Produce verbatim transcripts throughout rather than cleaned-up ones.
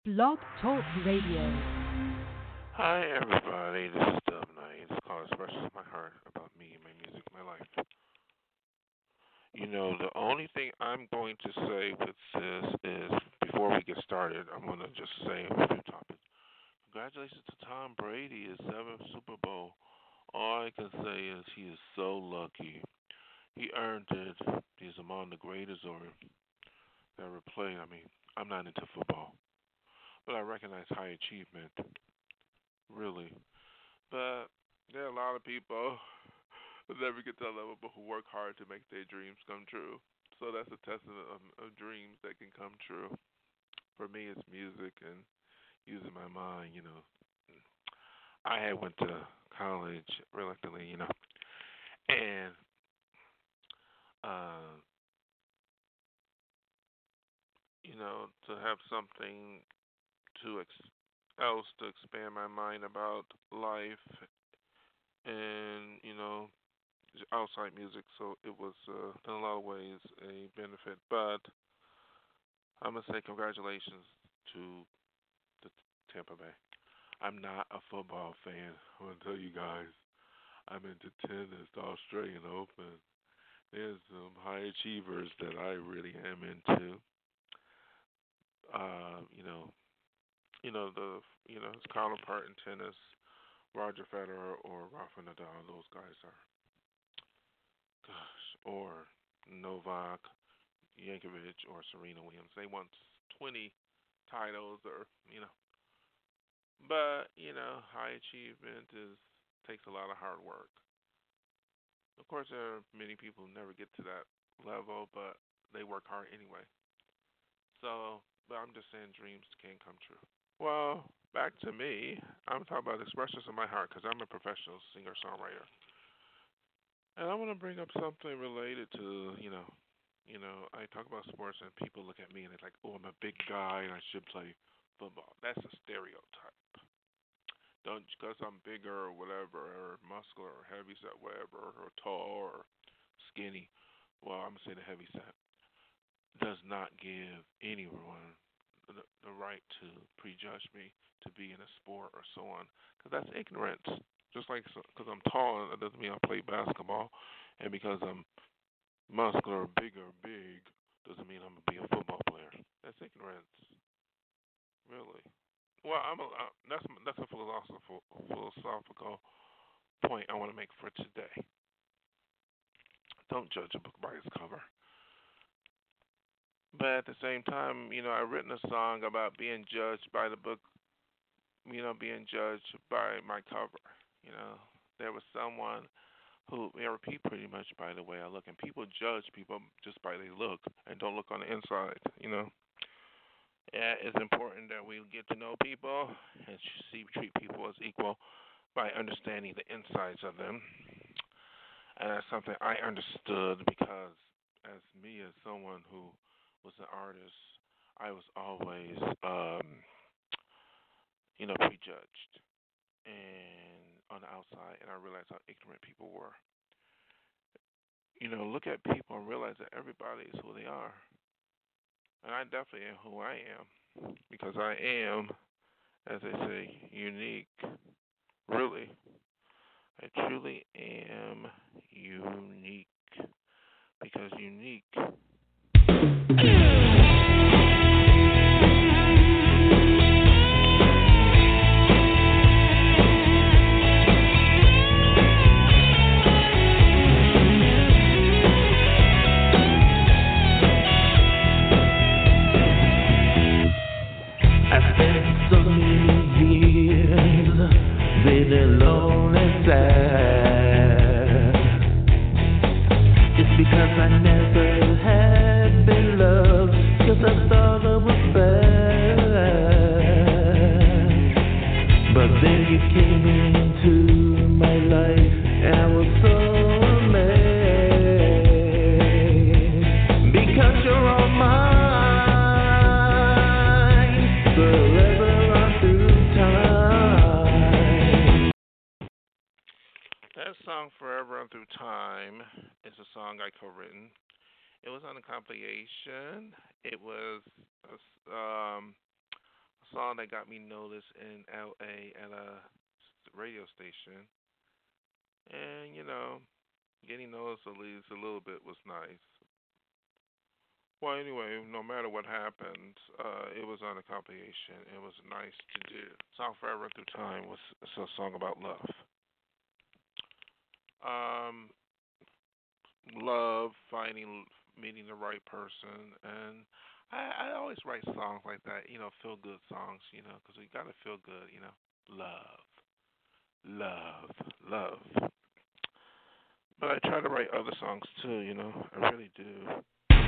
Blog Talk Radio. Hi everybody, this is Dub Knight. It's called Expressions of My Heart about me, my music, my life. You know, the only thing I'm going to say with this is, before we get started, I'm going to just say a few topics. Congratulations to Tom Brady, his seventh Super Bowl. All I can say is he is so lucky. He earned it. He's among the greatest or that ever played. I mean, I'm not into football, but I recognize high achievement, really. But there are a lot of people who never get to that level, but who work hard to make their dreams come true. So that's a testament of, of dreams that can come true. For me, it's music and using my mind. You know, I had went to college reluctantly, you know, and uh, you know, to have something to ex- else to expand my mind about life and you know outside music, so it was uh, in a lot of ways a benefit. But I'm gonna say congratulations to the Tampa Bay. I'm not a football fan. I'm gonna tell you guys. I'm into tennis, the Australian Open. There's some high achievers that I really am into. Uh, you know, you know the you know his counterpart in tennis, Roger Federer or Rafa Nadal. Those guys are, gosh, or Novak Yankovic or Serena Williams. They won twenty titles, or you know, but you know, high achievement is takes a lot of hard work. Of course, there are many people who never get to that level, but they work hard anyway. So, but I'm just saying, dreams can come true. Well, back to me. I'm talking about expressions of my heart because I'm a professional singer songwriter, and I want to bring up something related to you know You know, I talk about sports and people look at me and they're like, "Oh, I'm a big guy and I should play football." That's a stereotype. Don't because I'm bigger or whatever, or muscular or heavy set, whatever, or tall or skinny. Well, I'm gonna say the heavy set does not give anyone the, the right to prejudge me to be in a sport or so on, because that's ignorance. Just like because I'm tall, that doesn't mean I play basketball, and because I'm muscular, bigger, big, doesn't mean I'm gonna be a football player. That's ignorance, really. Well, I'm a, uh, that's that's a philosophical philosophical point I want to make for today. Don't judge a book by its cover. But at the same time, you know, I've written a song about being judged by the book. You know, being judged by my cover. You know, there was someone who they repeat pretty much by the way I look, and people judge people just by their look and don't look on the inside. You know, yeah, it's important that we get to know people and see treat people as equal by understanding the insides of them, and that's something I understood because as me as someone who was an artist, I was always um, you know prejudged and on the outside, and I realized how ignorant people were. You know, look at people and realize that everybody is who they are. And I definitely am who I am because I am, as they say, unique. Really, I truly am unique because unique. I spent so many years feeling alone and sad. It's because I never had been loved, 'cause I thought I was bad. But then you came into my life and I was so amazed. Because you're all mine. That song "Forever and Through Time" is a song I co-written. It was on a compilation. It was a, um, a song that got me noticed in L A at a radio station, and you know, getting noticed at least a little bit was nice. Well, anyway, no matter what happened, uh, it was on a compilation. It was nice to do. Song Forever Through Time was a song about love. Um, love, finding, meeting the right person, and I, I always write songs like that. You know, feel good songs. You know, because we gotta feel good. You know, love, love, love. But I try to write other songs too. You know, I really do.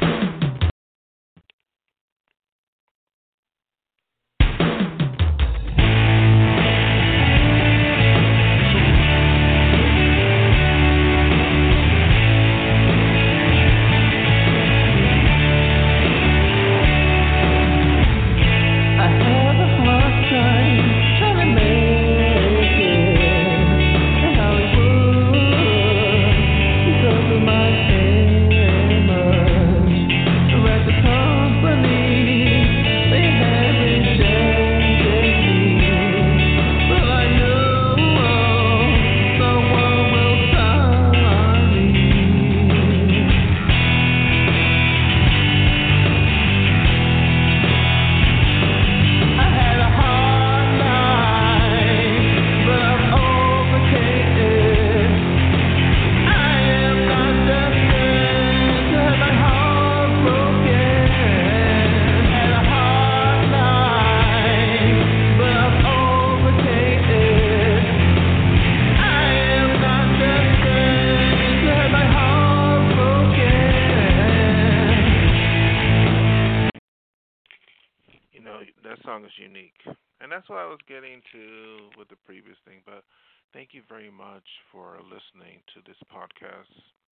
You know, that song is unique. And that's what I was getting to with the previous thing. But thank you very much for listening to this podcast.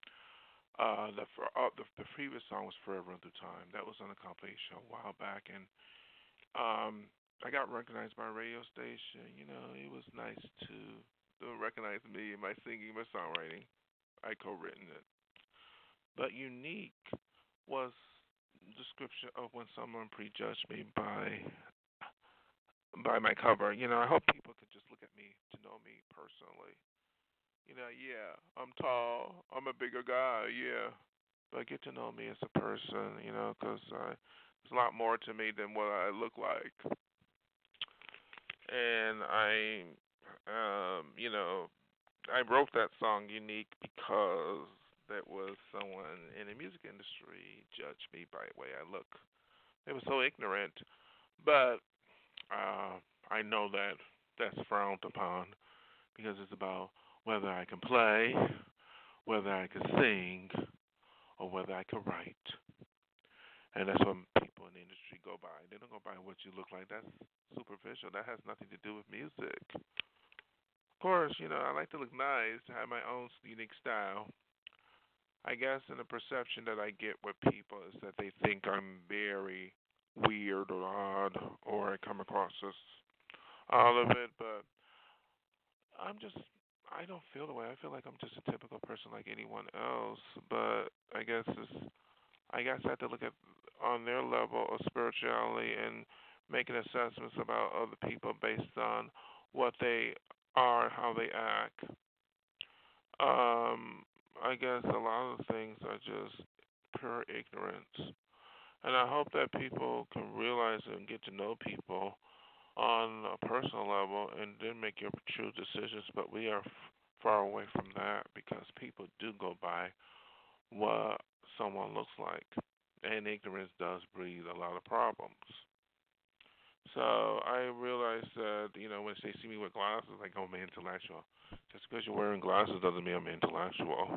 Uh, the, for, uh, the the previous song was Forever and Through Time. That was on a compilation a while back, and um, I got recognized by a radio station. You know, it was nice to to recognize me and my singing, my songwriting. I co-written it. But unique was description of when someone prejudged me by by my cover. You know, I hope people could just look at me to know me personally. You know, yeah, I'm tall, I'm a bigger guy, yeah, but get to know me as a person. You know, because uh, there's a lot more to me than what I look like. And I, um, you know, I wrote that song unique because there was someone in the music industry judged me by the way I look. They were so ignorant, but uh, I know that that's frowned upon because it's about whether I can play, whether I can sing, or whether I can write. And that's what people in the industry go by. They don't go by what you look like. That's superficial. That has nothing to do with music. Of course, you know, I like to look nice, to have my own unique style. I guess in the perception that I get with people is that they think I'm very weird or odd or I come across as all of it, but I'm just I don't feel the way. I feel like I'm just a typical person like anyone else, but I guess it's I guess I have to look at on their level of spirituality and making assessments about other people based on what they are, how they act. Um, I guess a lot of things are just pure ignorance. And I hope that people can realize and get to know people on a personal level and then make your true decisions. But we are f- far away from that because people do go by what someone looks like. And ignorance does breed a lot of problems. So I realize that, you know, when they see me with glasses, like, oh, I'm intellectual. Just because you're wearing glasses doesn't mean I'm intellectual.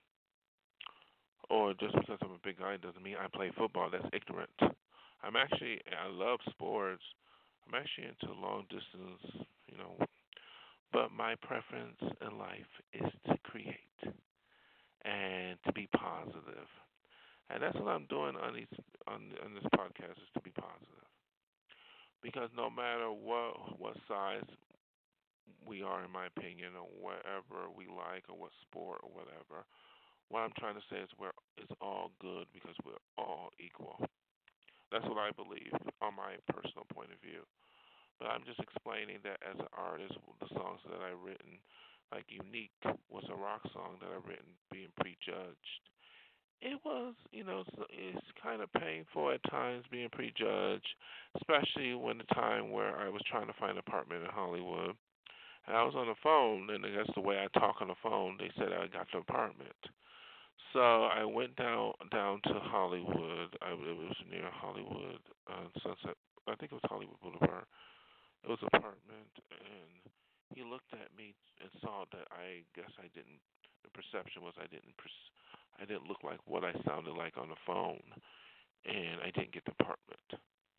Or just because I'm a big guy doesn't mean I play football. That's ignorant. I'm actually, I love sports. I'm actually into long distance, you know. But my preference in life is to create and to be positive. And that's what I'm doing on these on on this podcast is to be positive. Because no matter what what size we are, in my opinion, or whatever we like, or what sport, or whatever, what I'm trying to say is we're it's all good because we're all equal. That's what I believe on my personal point of view. But I'm just explaining that as an artist, the songs that I've written, like Unique was a rock song that I've written being prejudged. It was, you know, it's, it's kind of painful at times being prejudged, especially when the time where I was trying to find an apartment in Hollywood. And I was on the phone, and that's the way I talk on the phone. They said I got the apartment. So I went down down to Hollywood. I, it was near Hollywood, uh, Sunset. I think it was Hollywood Boulevard. It was an apartment, and he looked at me and saw that I guess I didn't. The perception was I didn't. Pers- I didn't look like what I sounded like on the phone, and I didn't get the apartment.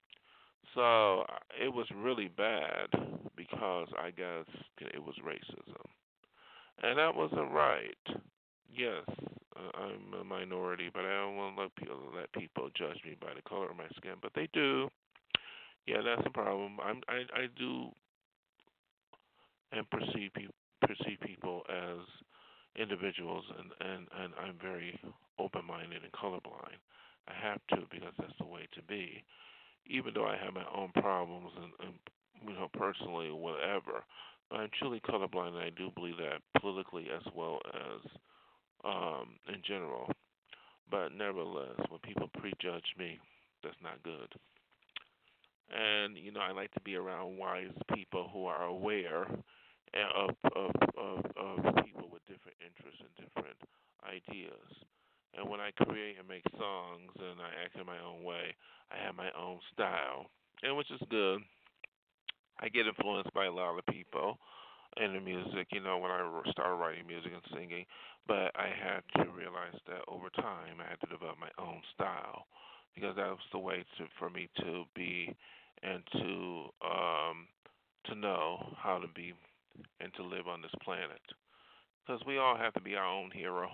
So uh, it was really bad because I guess it was racism, and that wasn't right. Yes, uh, I'm a minority, but I don't want to let people let people judge me by the color of my skin, but they do. Yeah, that's a problem. I'm I I do and perceive pe- perceive people as individuals, and and and I'm very open-minded and colorblind. I have to because that's the way to be. Even though I have my own problems and, and you know personally whatever, but I'm truly colorblind, and I do believe that politically as well as um, in general. But nevertheless, when people prejudge me, that's not good. And you know, I like to be around wise people who are aware of of of, of people with different interests and different ideas. And when I create and make songs and I act in my own way, I have my own style, and which is good. I get influenced by a lot of people in the music, you know, when I started writing music and singing. But I had to realize that over time I had to develop my own style because that was the way to for me to be and to um, to know how to be and to live on this planet. Because we all have to be our own hero,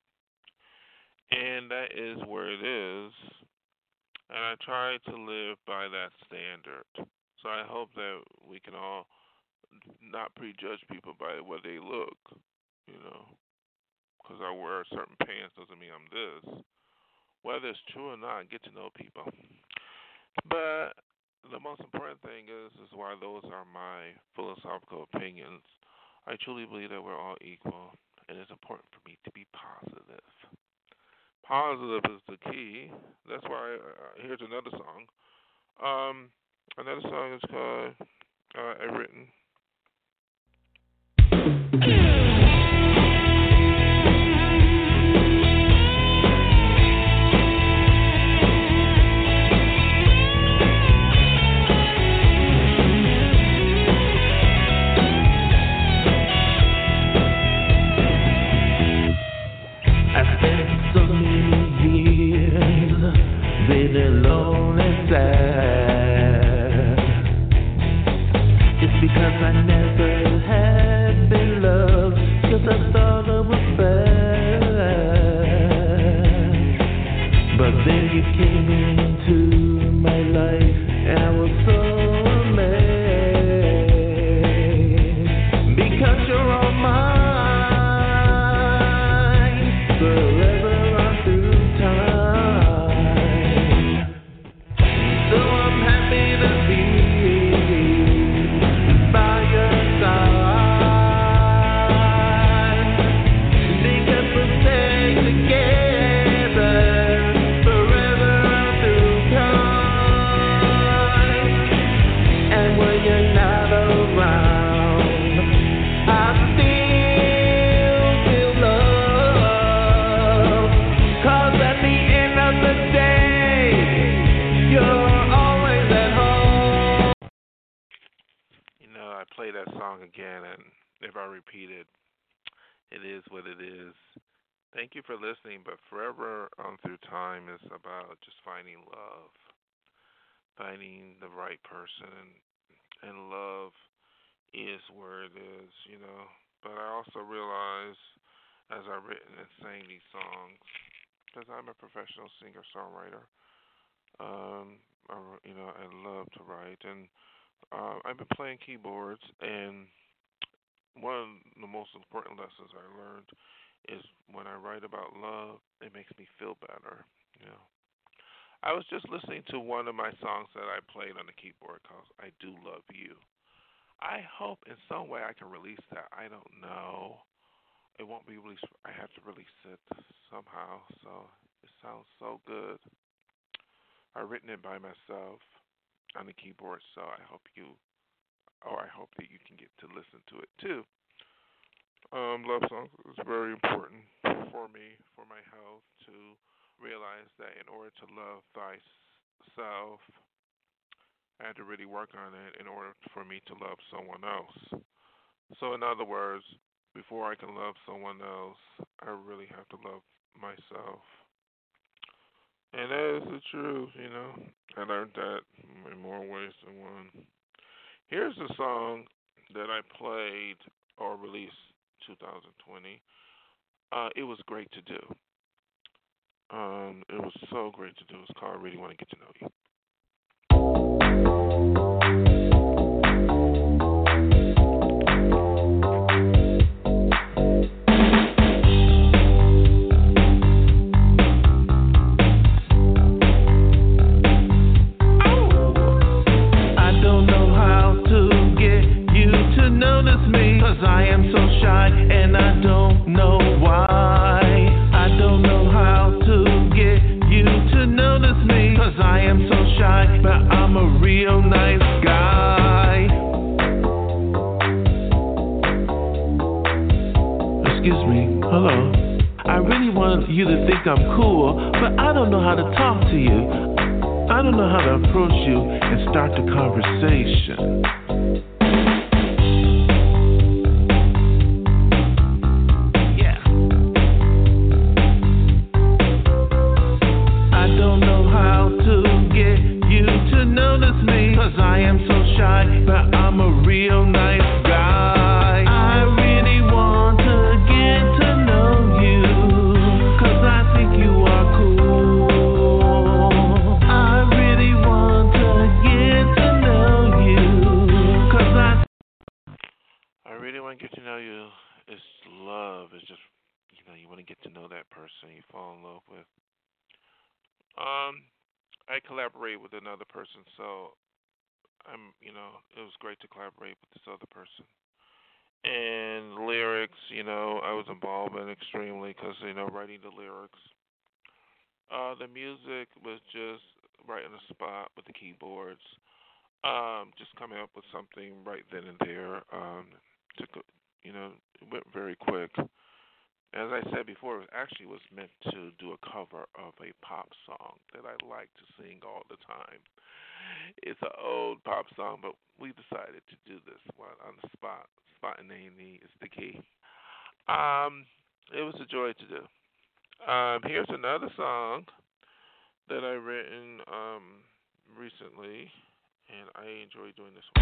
and that is where it is. And I try to live by that standard. So I hope that we can all not prejudge people by the way they look, you know. Because I wear certain pants doesn't mean I'm this. Whether it's true or not, get to know people. But the most important thing is, is why those are my philosophical opinions. I truly believe that we're all equal, and it's important for me to be positive. Positive is the key. That's why uh, here's another song. Um, another song is called uh, "I Written." I spent so many years feeling alone and sad. It's because I never had been loved, 'cause I thought I was bad. But then you came into my life, and I was so amazed. Because you're all mine. Play that song again, and if I repeat it, it is what it is. Thank you for listening, but Forever on Through Time is about just finding love, finding the right person, and, and love is where it is, you know. But I also realize, as I've written and sang these songs, because I'm a professional singer-songwriter, um, I, you know, I love to write, and uh, I've been playing keyboards, and one of the most important lessons I learned is when I write about love, it makes me feel better. You know, I was just listening to one of my songs that I played on the keyboard called I Do Love You. I hope in some way I can release that. I don't know. It won't be released. I have to release it somehow. So it sounds so good. I've written it by myself on the keyboard, so I hope you, or I hope that you can get to listen to it too. Um, love songs is very important for me, for my health, to realize that in order to love thyself, I had to really work on it in order for me to love someone else. So, in other words, before I can love someone else, I really have to love myself. And that is the truth, you know. I learned that in more ways than one. Here's a song that I played or released twenty twenty. Uh, it was great to do. Um, it was so great to do. It's called I Really Want to Get to Know You. I am so shy and I don't know why. I don't know how to get you to notice me, 'cause I am so shy, but I'm a real nice guy. Excuse me, hello. I really want you to think I'm cool, but I don't know how to talk to you. I don't know how to approach you and start the conversation. I am so shy, but I'm a real nice guy. I really want to get to know you, 'cause I think you are cool. I really want to get to know you, 'cause I I really want to get to know you. It's love. It's just, you know, you want to get to know that person you fall in love with. Um, I collaborate with another person, so I'm, you know, it was great to collaborate with this other person. And lyrics, you know, I was involved in extremely because, you know, writing the lyrics. Uh, the music was just right on the spot with the keyboards. Um, just coming up with something right then and there. Um, took, a, you know, it went very quick. As I said before, it actually was meant to do a cover of a pop song that I like to sing all the time. It's an old pop song, but we decided to do this one on the spot. Spontaneity is the key. Um, it was a joy to do. Um, here's another song that I written um recently, and I enjoy doing this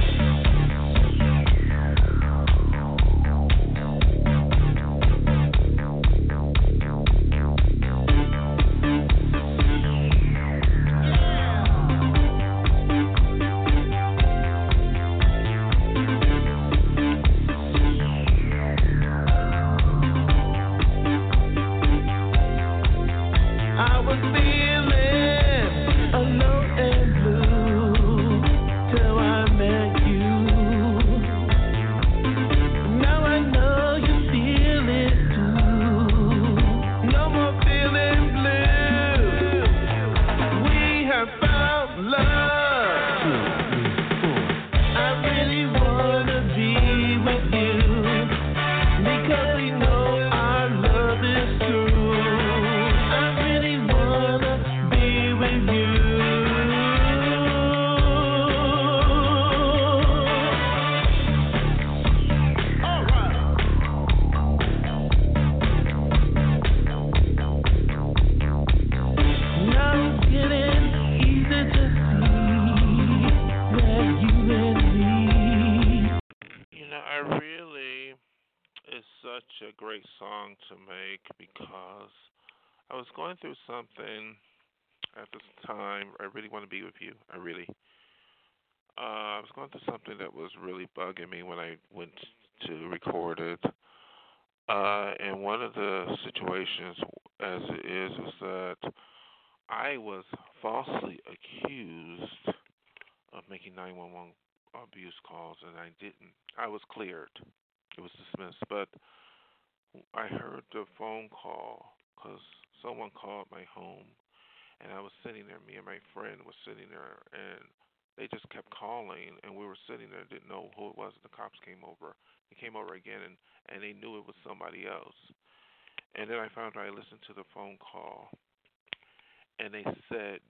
a great song to make because I was going through something at this time. I really want to be with you. I really. Uh, I was going through something that was really bugging me when I went to record it. Uh, and one of the situations, as it is, is that I was falsely accused of making nine one one abuse calls, and I didn't. I was cleared. It was dismissed, but I heard the phone call because someone called my home, and I was sitting there. Me and my friend was sitting there, and they just kept calling, and we were sitting there, didn't know who it was. The cops came over. They came over again, and, and they knew it was somebody else. And then I found out I listened to the phone call, and they said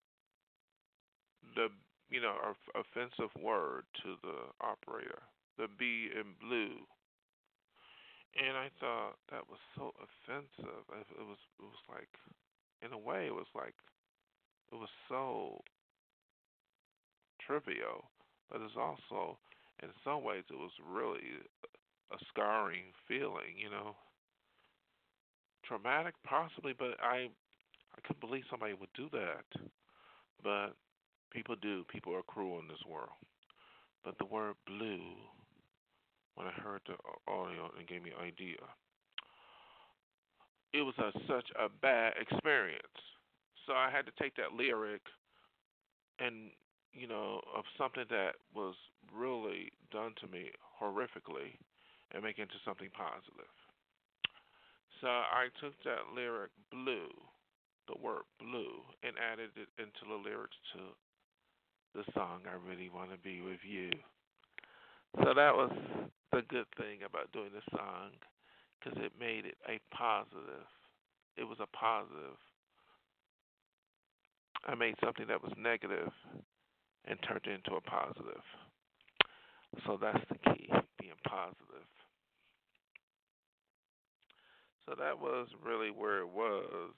the you know offensive word to the operator, the B in blue, and I thought that was so offensive. It was it was like, in a way, it was like it was so trivial, but it's also, in some ways, it was really a scarring feeling. You know, traumatic possibly, but I I couldn't believe somebody would do that. But people do. People are cruel in this world. But the word blue, when I heard the audio and gave me idea, it was a, such a bad experience. So I had to take that lyric and, you know, of something that was really done to me horrifically and make it into something positive. So I took that lyric blue, the word blue, and added it into the lyrics to the song I Really Want to Be With You. So that was the good thing about doing the song, because it made it a positive. It was a positive. I made something that was negative and turned it into a positive. So that's the key, being positive. So that was really where it was.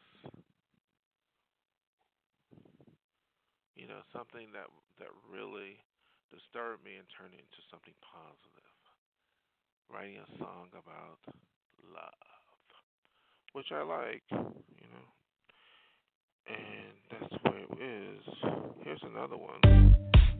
You know, something that that really disturbed me and turned it into something positive. Writing a song about love, which I like, you know. And that's where it is. Here's another one.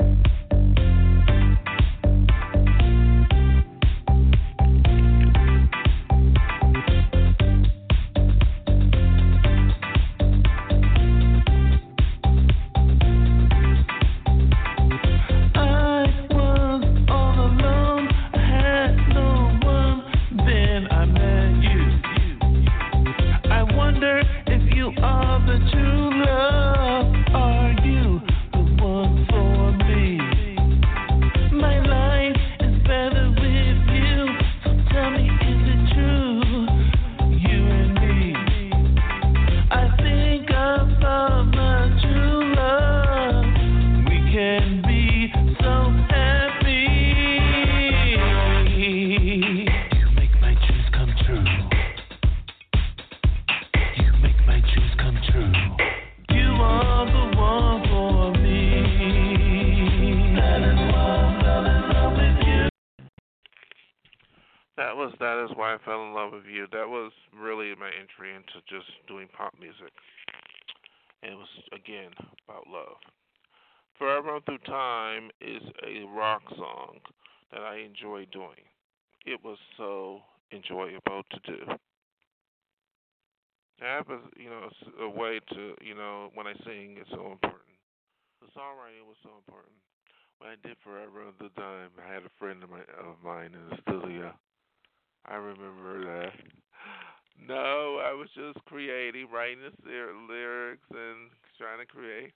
That was That Is Why I Fell in Love with You. That was really my entry into just doing pop music. And it was, again, about love. Forever Through Time is a rock song that I enjoy doing. It was so enjoyable to do. I have a, you know, a way to, you know, when I sing, it's so important. The songwriting was so important. When I did Forever Through Time, I had a friend of, my, of mine in the studio. I remember that. No, I was just creating, writing the lyrics and trying to create.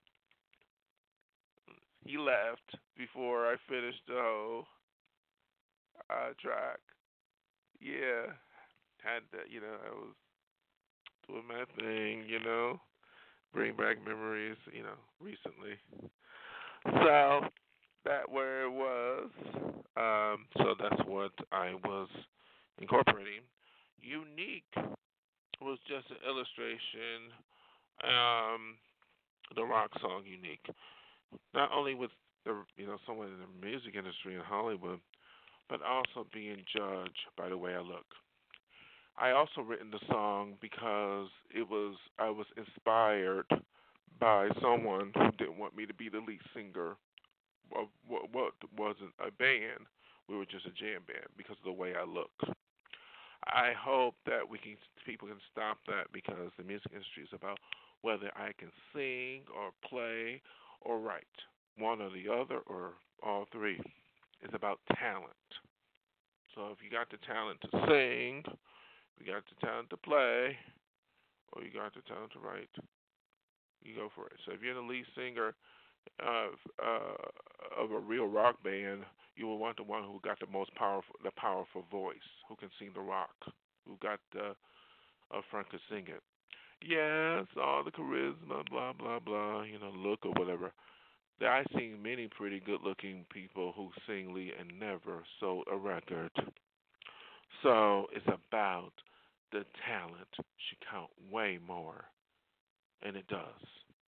He left before I finished the whole uh, track. Yeah, had that. You know, I was doing my thing. You know, bring back memories. You know, recently. So that where it was. Um, so that's what I was incorporating. Unique was just an illustration. Um, the rock song Unique, not only with the you know someone in the music industry in Hollywood, but also being judged by the way I look. I also written the song because it was I was inspired by someone who didn't want me to be the lead singer of what, what wasn't a band. We were just a jam band because of the way I look. I hope that we can people can stop that, because the music industry is about whether I can sing or play or write, one or the other or all three. It's about talent. So if you got the talent to sing, you got the talent to play, or you got the talent to write, you go for it. So if you're the lead singer of uh, of a real rock band, you will want the one who got the most powerful, the powerful voice, who can sing the rock, who got the up front could sing it. Yes, all the charisma, blah blah blah, you know, look or whatever. I've seen many pretty good-looking people who sing lead and never sold a record. So it's about the talent should count way more, and it does.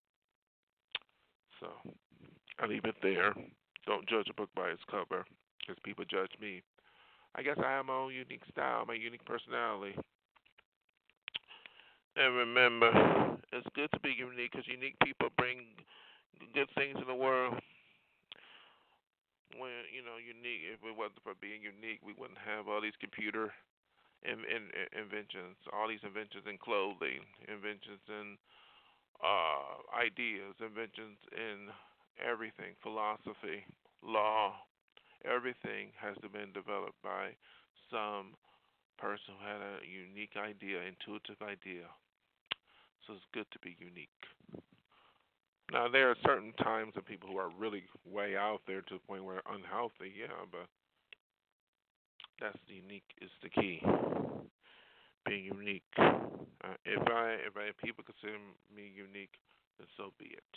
So I leave it there. Don't judge a book by its cover, because people judge me. I guess I have my own unique style, my unique personality. And remember, it's good to be unique, because unique people bring good things in the world. When, you know, unique, if it wasn't for being unique, we wouldn't have all these computer in, in, in inventions, all these inventions in clothing, inventions in uh, ideas, inventions in everything, philosophy, law. Everything has been developed by some person who had a unique idea, intuitive idea. So it's good to be unique. Now, there are certain times of people who are really way out there to the point where they're unhealthy, yeah, but that's unique is the key. Being unique. Uh, if I if I if people consider me unique, then so be it.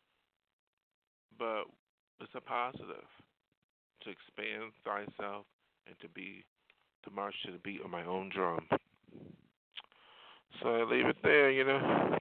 But it's a positive to expand thyself and to be to march to the beat of my own drum. So I leave it there, you know.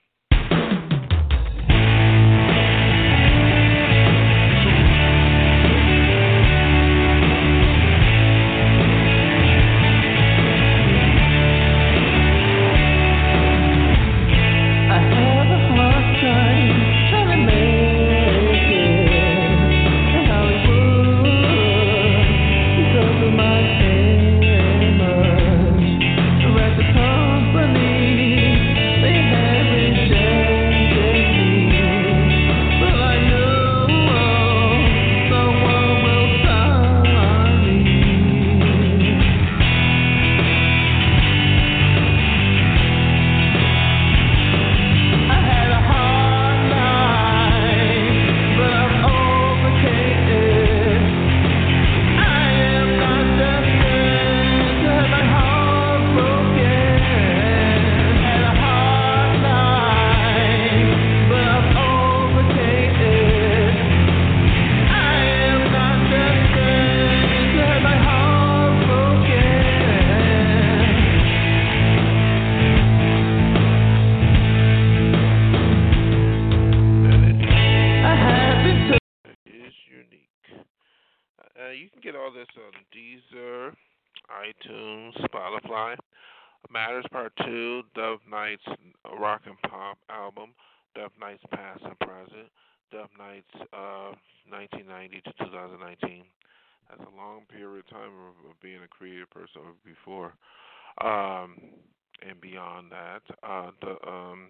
Uh, you can get all this on Deezer, iTunes, Spotify. Matters Part two, Dove Knight's Rock and Pop album, Dove Knight's Past and Present, Dove Knight's uh, nineteen ninety to two thousand nineteen. That's a long period of time of, of being a creative person before. Um, and beyond that, uh, the um,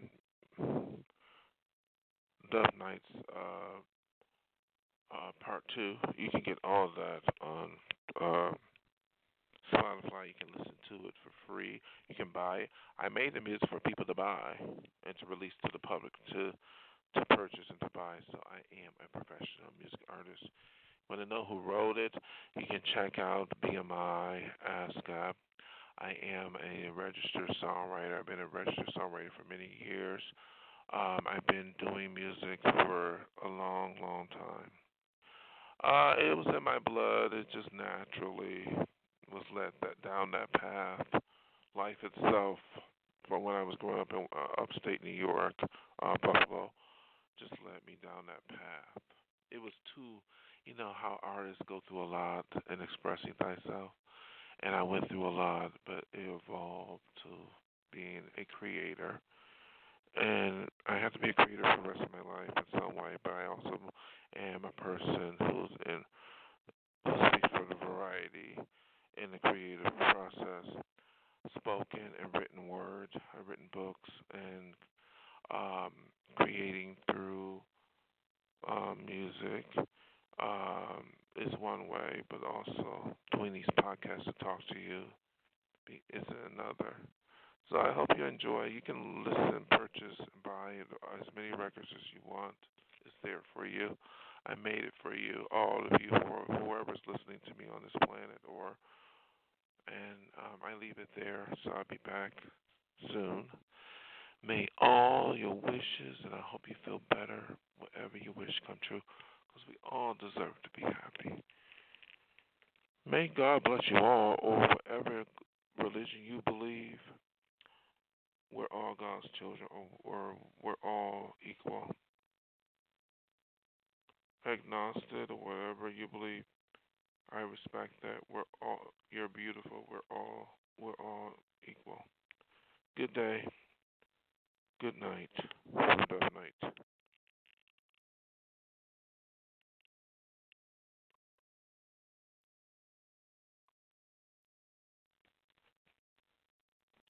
Dove Knight's uh, uh, Part two, you can get all of that on uh, Spotify. You can listen to it for free. You can buy it. I made the music for people to buy and to release to the public to to purchase and to buy. So I am a professional music artist. Want to know who wrote it? You can check out B M I ASCAP. I am a registered songwriter. I've been a registered songwriter for many years. Um, I've been doing music for a long, long time. Uh, it was in my blood. It just naturally was led that down that path. Life itself, from when I was growing up in uh, upstate New York, uh, Buffalo, just led me down that path. It was too, you know, how artists go through a lot in expressing thyself, and I went through a lot, but it evolved to being a creator. And I have to be a creator for the rest of my life in some way, but I also am a person who's in who speaks for the variety in the creative process, spoken and written word. I've written books and um, creating through um, music um, is one way, but also doing these podcasts to talk to you is another. So I hope you enjoy. You can listen, purchase, and buy as many records as you want. It's there for you. I made it for you, all of you, or whoever's listening to me on this planet. Or, and um, I leave it there. So I'll be back soon. May all your wishes, and I hope you feel better, whatever you wish come true, because we all deserve to be happy. May God bless you all, or whatever religion you believe. We're all God's children, or, or we're all equal. Agnostic, or whatever you believe, I respect that. We're all, you're beautiful. We're all, we're all equal. Good day. Good night. Good night.